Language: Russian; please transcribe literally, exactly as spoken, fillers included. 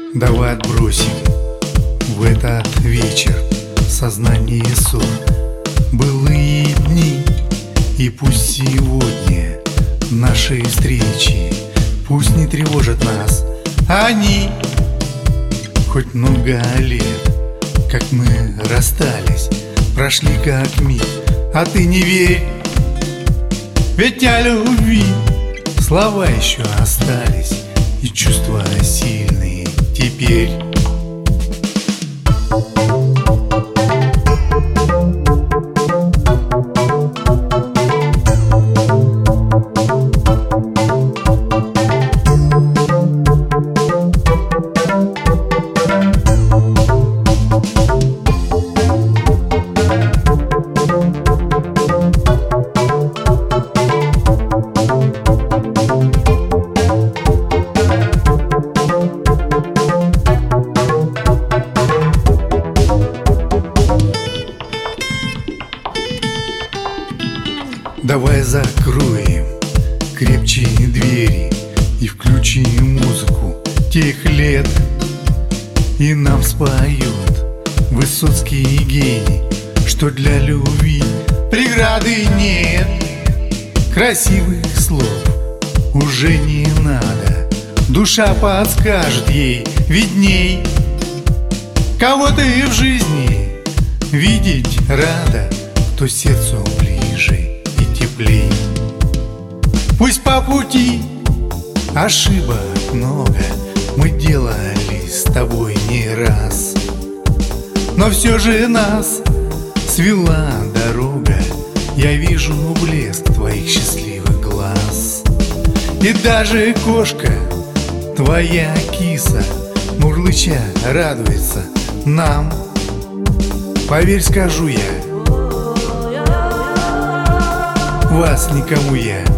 Давай отбросим в этот вечер сознание и сон, былые дни. И пусть сегодня наши встречи пусть не тревожат нас они. Хоть много лет, как мы расстались, прошли как миг, а ты не верь, ведь о любви слова еще остались и чувства сильные теперь. Давай закроем крепче двери и включим музыку тех лет, и нам споет Высоцкий гений, что для любви преграды нет. Красивых слов уже не надо, душа подскажет ей видней. Кого ты в жизни видеть рада, то сердцу ближе и теплей. Пусть по пути ошибок много мы делали с тобой не раз, но все же нас свела дорога. Я вижу блеск твоих счастливых глаз, и даже кошка твоя киса мурлыча радуется нам. Поверь, скажу я, вас никому я